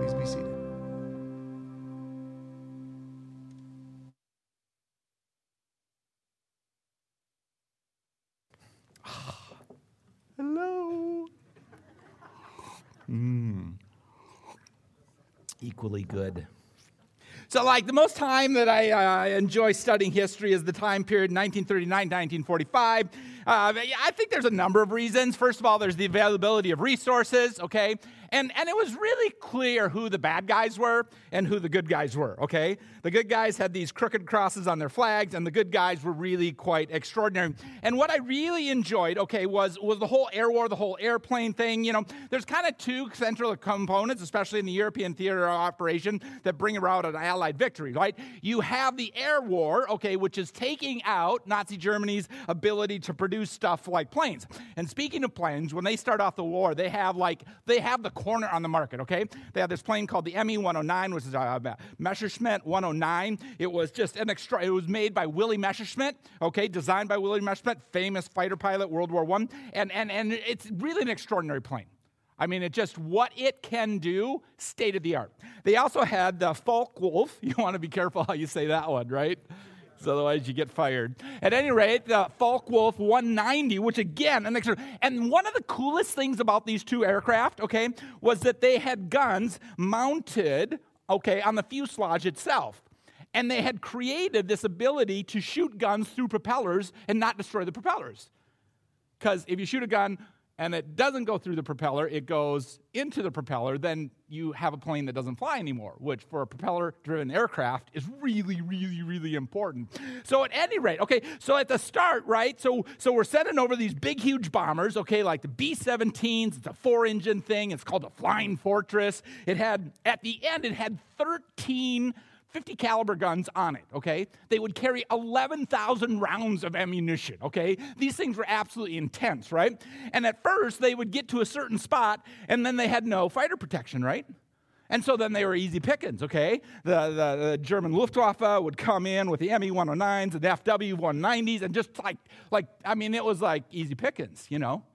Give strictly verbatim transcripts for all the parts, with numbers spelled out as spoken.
Please be seated. Hello. Mm. Equally good. So, like, the most time that I uh, enjoy studying history is the time period nineteen thirty-nine to nineteen forty-five. Uh, I think there's a number of reasons. First of all, there's the availability of resources, okay? And and it was really clear who the bad guys were and who the good guys were, okay? The good guys had these crooked crosses on their flags, and the good guys were really quite extraordinary. And what I really enjoyed, okay, was, was the whole air war, the whole airplane thing. You know, there's kind of two central components, especially in the European theater operation, that bring about an Allied victory, right? You have the air war, okay, which is taking out Nazi Germany's ability to produce stuff like planes. And speaking of planes, when they start off the war, they have like, they have the corner on the market, okay? They have this plane called the M E one oh nine, which is a Messerschmitt one oh nine. It was just an extra, it was made by Willy Messerschmitt, okay, designed by Willy Messerschmitt, famous fighter pilot, World War One, and, and, and it's really an extraordinary plane. I mean, it just, what it can do, state of the art. They also had the Focke-Wulf. You want to be careful how you say that one, right? So otherwise you get fired. At any rate, the Focke-Wulf one ninety, which again, an extra, and one of the coolest things about these two aircraft, okay, was that they had guns mounted, okay, on the fuselage itself. And they had created this ability to shoot guns through propellers and not destroy the propellers. Because if you shoot a gun and it doesn't go through the propeller, it goes into the propeller, then you have a plane that doesn't fly anymore, which for a propeller-driven aircraft is really, really, really important. So at any rate, okay, so at the start, right, so so we're sending over these big, huge bombers, okay, like the B seventeens, it's a four-engine thing, it's called the Flying Fortress. It had, at the end, it had thirteen fifty caliber guns on it, okay? They would carry eleven thousand rounds of ammunition, okay? These things were absolutely intense, right? And at first, they would get to a certain spot, and then they had no fighter protection, right? And so then they were easy pickings, okay? The, the, the German Luftwaffe would come in with the M E one oh nines and the F W one nineties, and just like, like, I mean, it was like easy pickings, you know?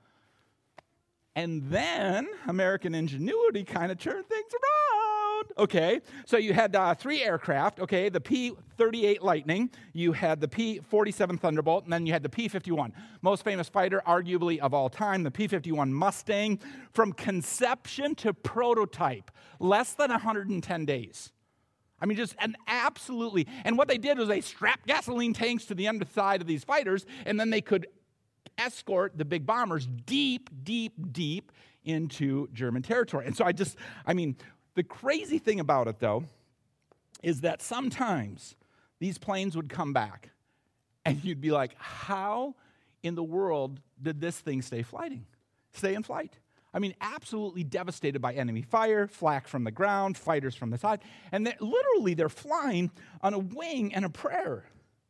And then American ingenuity kind of turned things around, okay? So you had uh, three aircraft, okay? The P thirty-eight Lightning, you had the P forty-seven Thunderbolt, and then you had the P fifty-one. Most famous fighter, arguably, of all time, the P fifty-one Mustang. From conception to prototype, less than one hundred ten days. I mean, just an absolutely, and what they did was they strapped gasoline tanks to the underside of these fighters, and then they could escort the big bombers deep, deep, deep into German territory. And so I just, I mean, the crazy thing about it, though, is that sometimes these planes would come back, and you'd be like, how in the world did this thing stay flighting, stay in flight? I mean, absolutely devastated by enemy fire, flak from the ground, fighters from the side, and they're, literally they're flying on a wing and a prayer.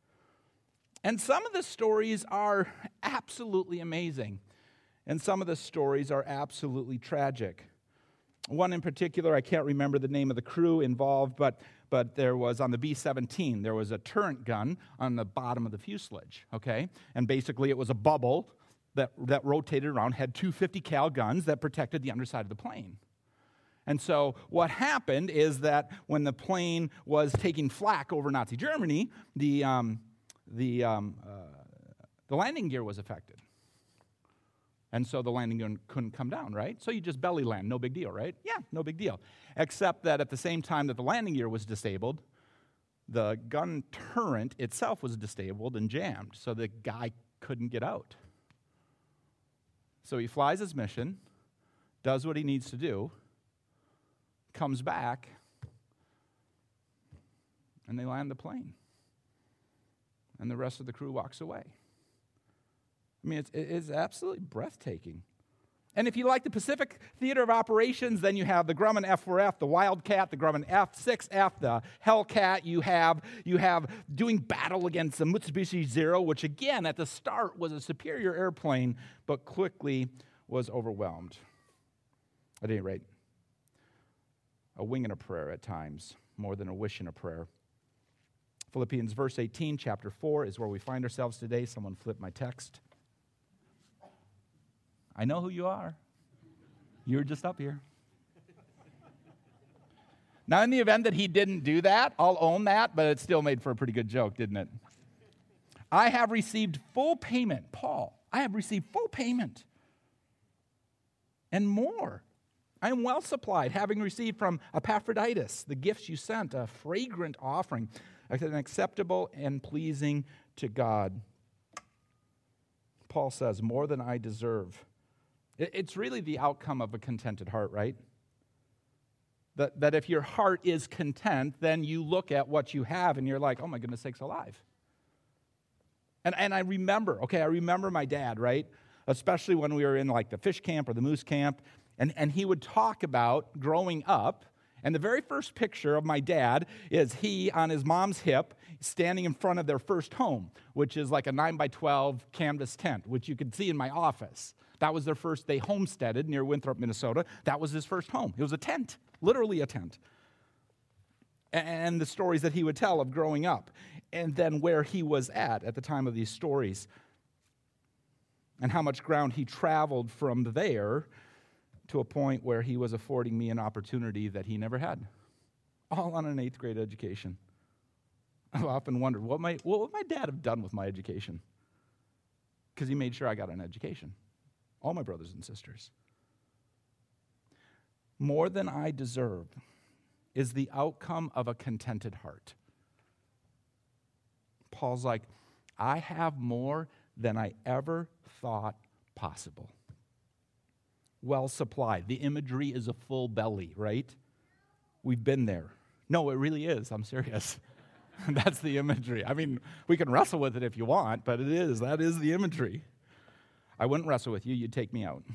And some of the stories are absolutely amazing, and some of the stories are absolutely tragic. One in particular, I can't remember the name of the crew involved, but, but there was, on the B seventeen, there was a turret gun on the bottom of the fuselage, okay? And basically it was a bubble that, that rotated around, had two fifty cal guns that protected the underside of the plane. And so what happened is that when the plane was taking flak over Nazi Germany, the... Um, The, um, uh, the landing gear was affected. And so the landing gear couldn't come down, right? So you just belly land, no big deal, right? Yeah, no big deal. Except that at the same time that the landing gear was disabled, the gun turret itself was disabled and jammed, so the guy couldn't get out. So he flies his mission, does what he needs to do, comes back, and they land the plane. And the rest of the crew walks away. I mean, it's, it's absolutely breathtaking. And if you like the Pacific Theater of Operations, then you have the Grumman F four F, the Wildcat, the Grumman F six F, the Hellcat. You have, you have doing battle against the Mitsubishi Zero, which again, at the start, was a superior airplane, but quickly was overwhelmed. At any rate, a wing and a prayer at times, more than a wish and a prayer. Philippians verse eighteen, chapter four, is where we find ourselves today. Someone flip my text. I know who you are. You're just up here. Now, in the event that he didn't do that, I'll own that, but it still made for a pretty good joke, didn't it? I have received full payment, Paul. I have received full payment and more. I am well supplied, having received from Epaphroditus the gifts you sent, a fragrant offering, an acceptable and pleasing to God. Paul says, more than I deserve. It's really the outcome of a contented heart, right? That, that if your heart is content, then you look at what you have and you're like, oh my goodness sakes alive. And, and I remember, okay, I remember my dad, right? Especially when we were in like the fish camp or the moose camp, and, and he would talk about growing up. And the very first picture of my dad is he on his mom's hip standing in front of their first home, which is like a nine by twelve canvas tent, which you can see in my office. That was their first, they homesteaded near Winthrop, Minnesota. That was his first home. It was a tent, literally a tent. And the stories that he would tell of growing up, and then where he was at at the time of these stories, and how much ground he traveled from there to a point where he was affording me an opportunity that he never had, all on an eighth grade education. I've often wondered, what might, what would my dad have done with my education? Because he made sure I got an education. All my brothers and sisters. More than I deserve is the outcome of a contented heart. Paul's like, I have more than I ever thought possible. Well supplied. The imagery is a full belly, right? We've been there. No, it really is. I'm serious. That's the imagery. I mean, we can wrestle with it if you want, but it is. That is the imagery. I wouldn't wrestle with you. You'd take me out.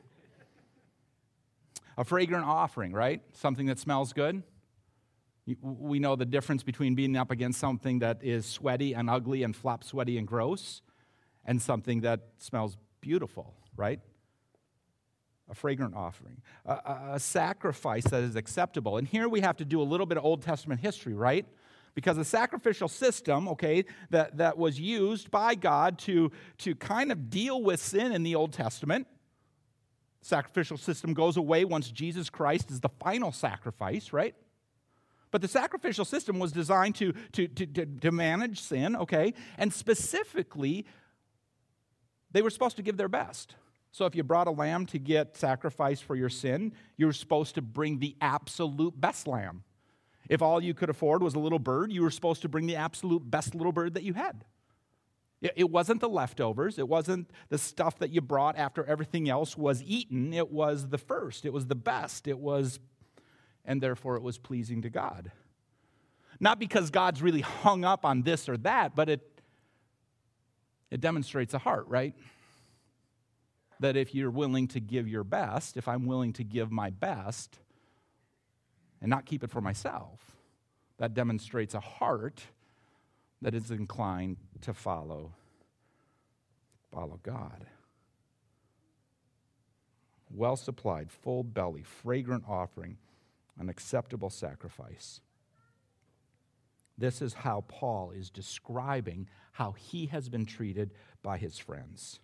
A fragrant offering, right? Something that smells good. We know the difference between being up against something that is sweaty and ugly and flop sweaty and gross and something that smells beautiful, right? A fragrant offering. A, a, a sacrifice that is acceptable. And here we have to do a little bit of Old Testament history, right? Because the sacrificial system, okay, that, that was used by God to, to kind of deal with sin in the Old Testament. Sacrificial system goes away once Jesus Christ is the final sacrifice, right? But the sacrificial system was designed to, to, to, to, to manage sin, okay? And specifically, they were supposed to give their best. So if you brought a lamb to get sacrificed for your sin, you were supposed to bring the absolute best lamb. If all you could afford was a little bird, you were supposed to bring the absolute best little bird that you had. It wasn't the leftovers. It wasn't the stuff that you brought after everything else was eaten. It was the first. It was the best. It was, and therefore it was pleasing to God. Not because God's really hung up on this or that, but it, it demonstrates a heart, right? That if you're willing to give your best, if I'm willing to give my best, and not keep it for myself, that demonstrates a heart that is inclined to follow, follow God. Well supplied, full belly, fragrant offering, an acceptable sacrifice. This is how Paul is describing how he has been treated by his friends.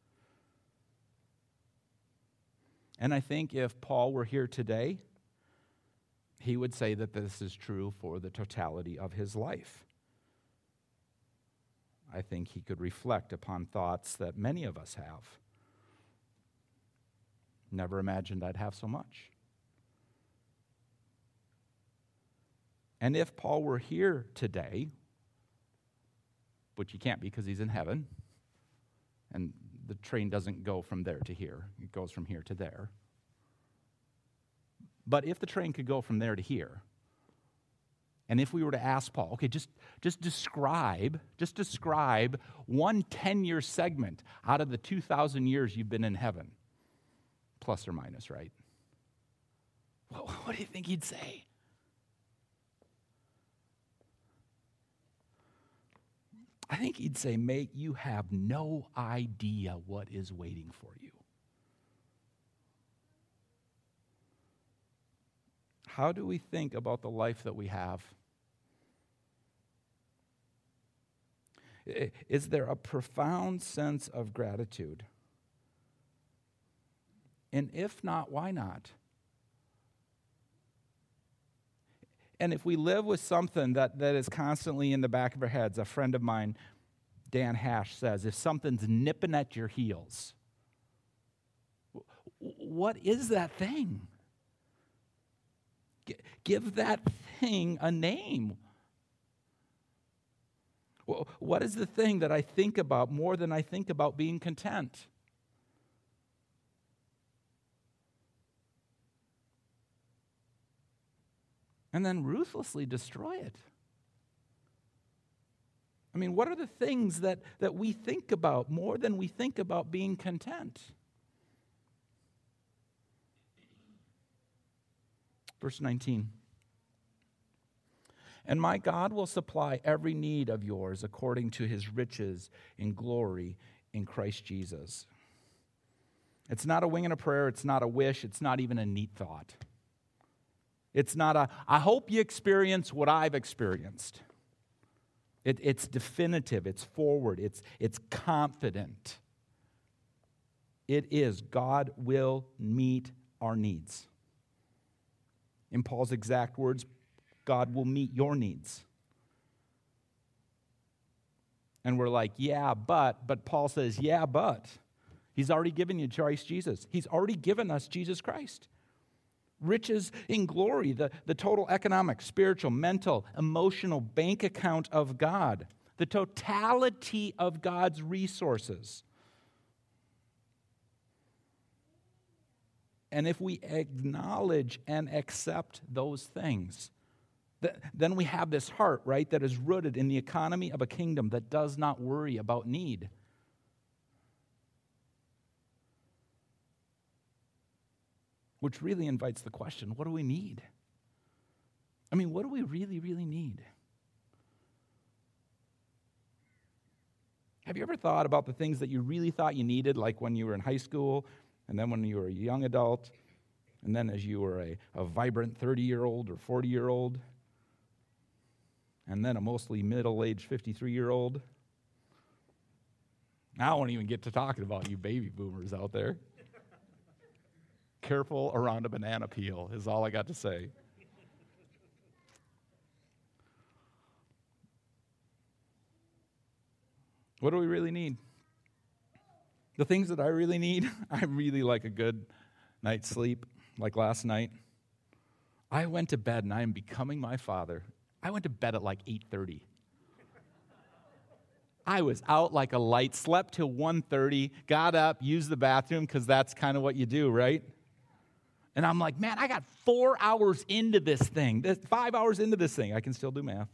And I think if Paul were here today, he would say that this is true for the totality of his life. I think he could reflect upon thoughts that many of us have. Never imagined I'd have so much. And if Paul were here today, which he can't because he's in heaven, and the train doesn't go from there to here, it goes from here to there. But if the train could go from there to here, and if we were to ask Paul, okay, just, just describe, just describe one ten-year segment out of the two thousand years you've been in heaven, plus or minus, right? Well, what do you think he'd say? I think he'd say, mate, you have no idea what is waiting for you. How do we think about the life that we have? Is there a profound sense of gratitude? And if not, why not? And if we live with something that, that is constantly in the back of our heads, a friend of mine, Dan Hash, says, if something's nipping at your heels, what is that thing? G- give that thing a name. What is the thing that I think about more than I think about being content? And then ruthlessly destroy it. I mean, what are the things that, that we think about more than we think about being content? Verse nineteen. And my God will supply every need of yours according to his riches in glory in Christ Jesus. It's not a wing and a prayer. It's not a wish. It's not even a neat thought. It's not a, I hope you experience what I've experienced. It, it's definitive. It's forward. It's, it's confident. It is God will meet our needs. In Paul's exact words, God will meet your needs. And we're like, yeah, but, but Paul says, yeah, but. He's already given you Christ Jesus. He's already given us Jesus Christ. Riches in glory, the, the total economic, spiritual, mental, emotional bank account of God. The totality of God's resources. And if we acknowledge and accept those things, then we have this heart, right, that is rooted in the economy of a kingdom that does not worry about need. Which really invites the question, what do we need? I mean, what do we really, really need? Have you ever thought about the things that you really thought you needed, like when you were in high school, and then when you were a young adult, and then as you were a, a vibrant thirty-year-old or forty-year-old, and then a mostly middle-aged fifty-three-year-old? I won't even get to talking about you baby boomers out there. Careful around a banana peel is all I got to say. What do we really need? The things that I really need, I really like a good night's sleep, like last night. I went to bed, and I am becoming my father. I went to bed at like eight thirty. I was out like a light, slept till one thirty, got up, used the bathroom, because that's kind of what you do, right? And I'm like, man, I got four hours into this thing, this, five hours into this thing. I can still do math.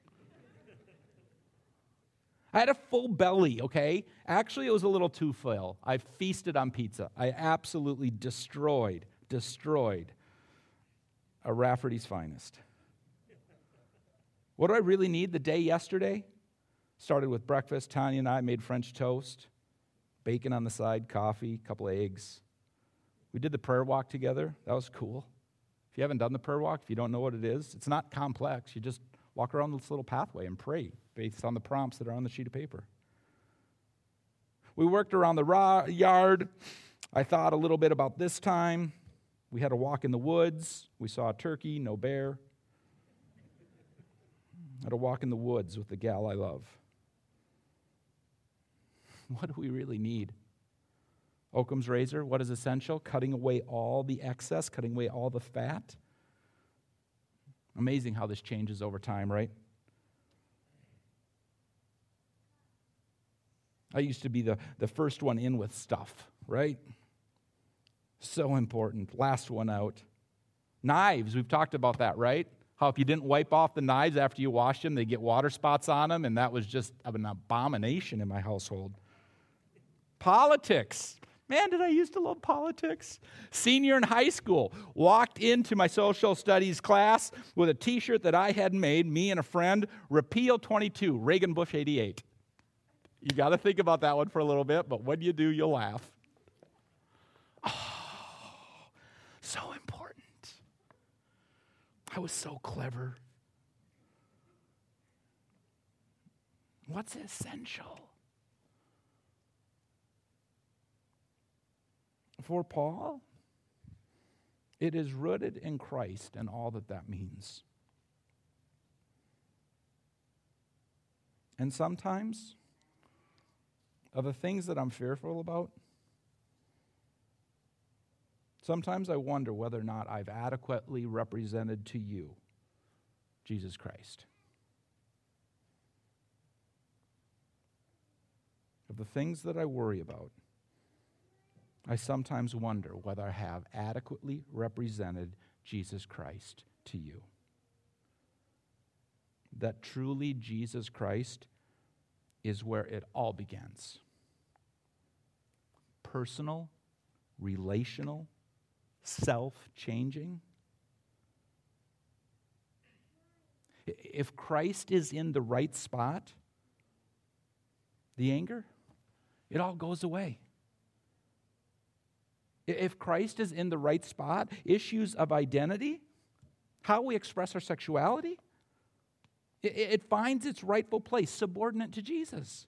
I had a full belly, okay? Actually, it was a little too full. I feasted on pizza. I absolutely destroyed, destroyed a Rafferty's finest. What do I really need? The day yesterday started with breakfast. Tanya and I made French toast, bacon on the side, coffee, a couple of eggs. We did the prayer walk together. That was cool. If you haven't done the prayer walk, if you don't know what it is, it's not complex. You just walk around this little pathway and pray based on the prompts that are on the sheet of paper. We worked around the ra- yard. I thought a little bit about this time. We had a walk in the woods. We saw a turkey, no bear. Had a walk in the woods with the gal I love. What do we really need? Occam's razor, what is essential? Cutting away all the excess, cutting away all the fat. Amazing how this changes over time, right? I used to be the, the first one in with stuff, right? So important. Last one out. Knives, we've talked about that, right? How if you didn't wipe off the knives after you washed them, they get water spots on them, and that was just an abomination in my household. Politics. Man, did I used to love politics. Senior in high school, walked into my social studies class with a t-shirt that I had made, me and a friend, Repeal twenty-two, Reagan Bush eighty-eight. You got to think about that one for a little bit, but when you do, you'll laugh. Oh, so important. I was so clever. What's essential? For Paul, it is rooted in Christ and all that that means. And sometimes, of the things that I'm fearful about, sometimes I wonder whether or not I've adequately represented to you Jesus Christ. Of the things that I worry about, I sometimes wonder whether I have adequately represented Jesus Christ to you. That truly Jesus Christ is where it all begins. Personal, relational, self-changing. If Christ is in the right spot, the anger, it all goes away. If Christ is in the right spot, issues of identity, how we express our sexuality, it, it finds its rightful place, subordinate to Jesus.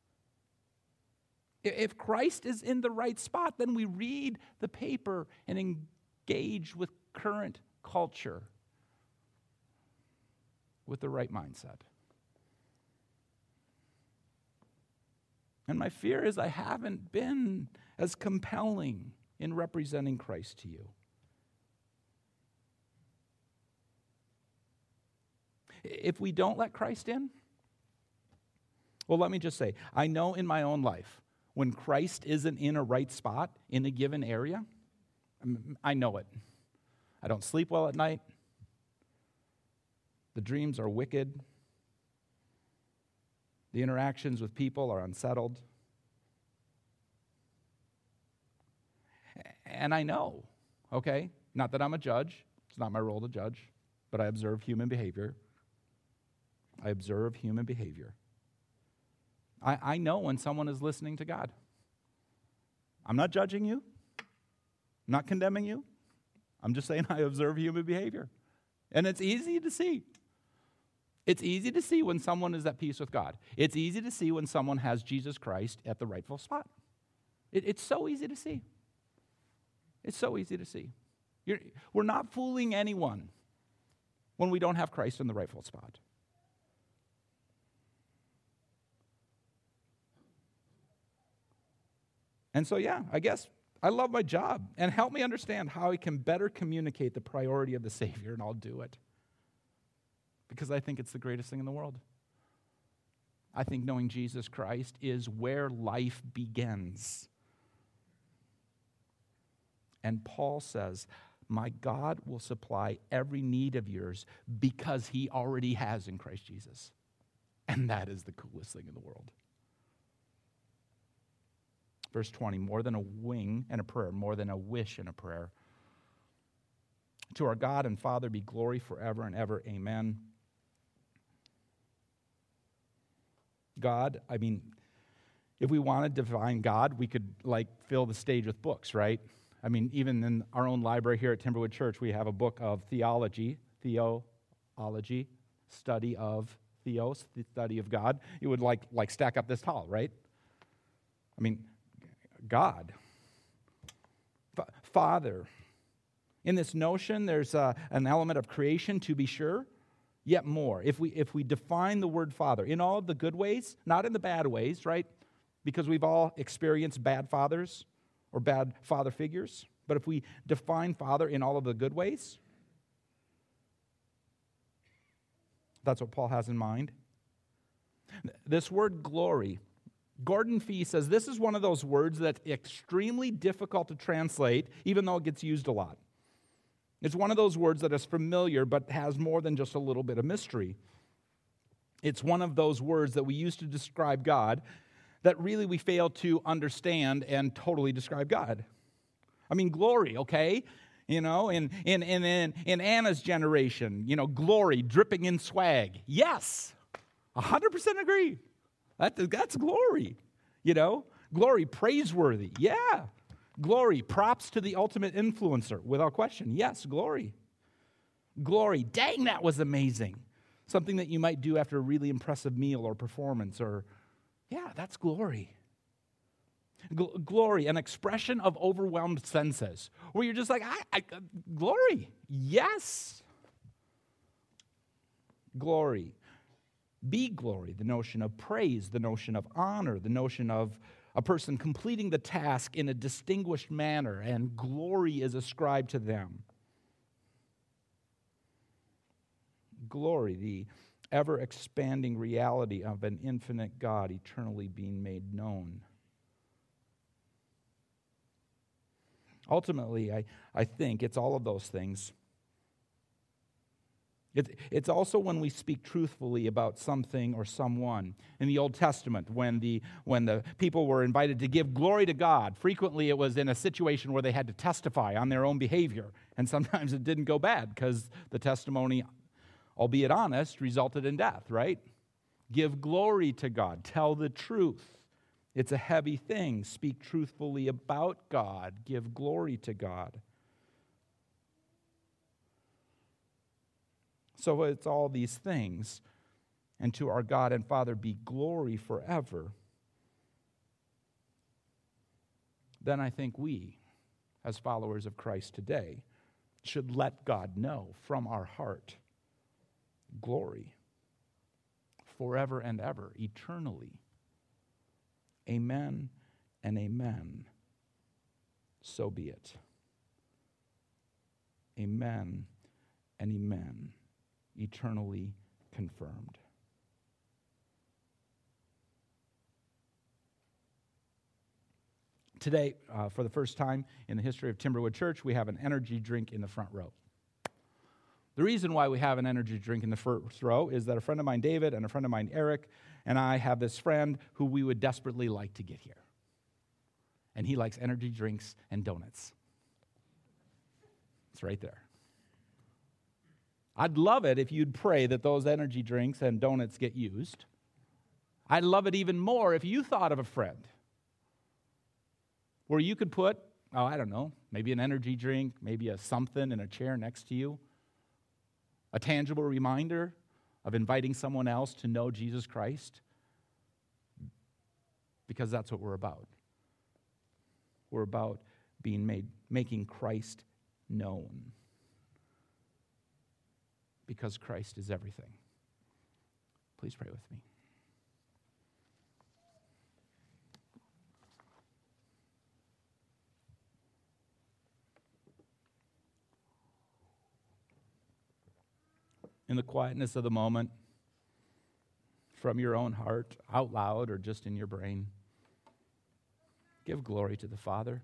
If Christ is in the right spot, then we read the paper and engage with current culture with the right mindset. And my fear is I haven't been as compelling in representing Christ to you. If we don't let Christ in, well, let me just say, I know in my own life, when Christ isn't in a right spot in a given area, I know it. I don't sleep well at night. The dreams are wicked. The interactions with people are unsettled. And I know, okay, not that I'm a judge. It's not my role to judge, but I observe human behavior. I observe human behavior. I, I know when someone is listening to God. I'm not judging you. I'm not condemning you. I'm just saying I observe human behavior. And it's easy to see. It's easy to see when someone is at peace with God. It's easy to see when someone has Jesus Christ at the rightful spot. It, it's so easy to see. It's so easy to see. You're, we're not fooling anyone when we don't have Christ in the rightful spot. And so, yeah, I guess I love my job. And help me understand how I can better communicate the priority of the Savior, and I'll do it. Because I think it's the greatest thing in the world. I think knowing Jesus Christ is where life begins. And Paul says, my God will supply every need of yours because he already has in Christ Jesus. And that is the coolest thing in the world. Verse twenty, more than a wing and a prayer, more than a wish and a prayer. To our God and Father be glory forever and ever. Amen. God, I mean, if we wanted to define God, we could like fill the stage with books, right? I mean, even in our own library here at Timberwood Church, we have a book of theology, theology, study of theos, the study of God. It would like like stack up this tall, right? I mean, God, F- Father. In this notion, there's uh, an element of creation, to be sure, yet more. If we if we define the word Father in all of the good ways, not in the bad ways, right? Because we've all experienced bad fathers or bad father figures. But if we define Father in all of the good ways, that's what Paul has in mind. This word glory, Gordon Fee says this is one of those words that's extremely difficult to translate, even though it gets used a lot. It's one of those words that is familiar but has more than just a little bit of mystery. It's one of those words that we use to describe God that really we fail to understand and totally describe God. I mean, glory, okay? You know, in in in in, in Anna's generation, you know, glory dripping in swag. Yes, one hundred percent agree. That, that's glory, you know? Glory, praiseworthy, yeah. Glory, props to the ultimate influencer, without question. Yes, glory. Glory, dang, that was amazing. Something that you might do after a really impressive meal or performance, or, yeah, that's glory. Gl- glory, an expression of overwhelmed senses, where you're just like, I, I, uh, glory, yes. Glory, be glory, the notion of praise, the notion of honor, the notion of a person completing the task in a distinguished manner, and glory is ascribed to them. Glory, the ever-expanding reality of an infinite God eternally being made known. Ultimately, I, I think it's all of those things. It, it's also when we speak truthfully about something or someone. In the Old Testament, when the, when the people were invited to give glory to God, frequently it was in a situation where they had to testify on their own behavior. And sometimes it didn't go bad because the testimony, albeit honest, resulted in death, right? Give glory to God. Tell the truth. It's a heavy thing. Speak truthfully about God. Give glory to God. So it's all these things. And to our God and Father be glory forever. Then I think we, as followers of Christ today, should let God know from our heart glory forever and ever, eternally. Amen and amen. So be it. Amen and amen. Eternally confirmed. Today, uh, for the first time in the history of Timberwood Church, we have an energy drink in the front row. The reason why we have an energy drink in the first row is that a friend of mine, David, and a friend of mine, Eric, and I have this friend who we would desperately like to get here. And he likes energy drinks and donuts. It's right there. I'd love it if you'd pray that those energy drinks and donuts get used. I'd love it even more if you thought of a friend where you could put, oh, I don't know, maybe an energy drink, maybe a something in a chair next to you, a tangible reminder of inviting someone else to know Jesus Christ, because that's what we're about. We're about being made, making Christ known, because Christ is everything. Please pray with me. In the quietness of the moment, from your own heart, out loud, or just in your brain, give glory to the Father.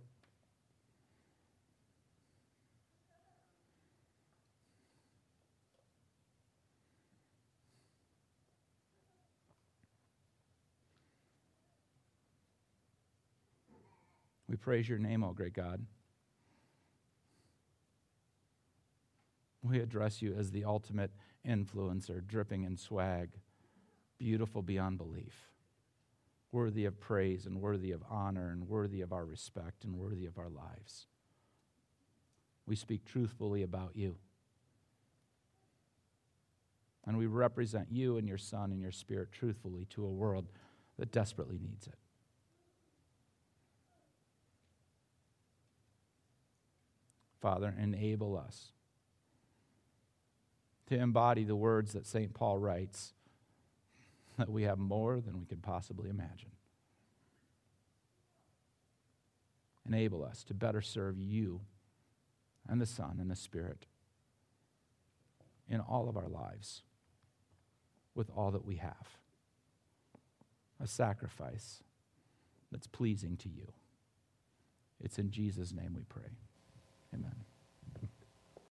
We praise your name, O great God. We address you as the ultimate influencer, dripping in swag, beautiful beyond belief, worthy of praise and worthy of honor and worthy of our respect and worthy of our lives. We speak truthfully about you. And we represent you and your Son and your Spirit truthfully to a world that desperately needs it. Father, enable us to embody the words that Saint Paul writes, that we have more than we could possibly imagine. Enable us to better serve you and the Son and the Spirit in all of our lives with all that we have. A sacrifice that's pleasing to you. It's in Jesus' name we pray.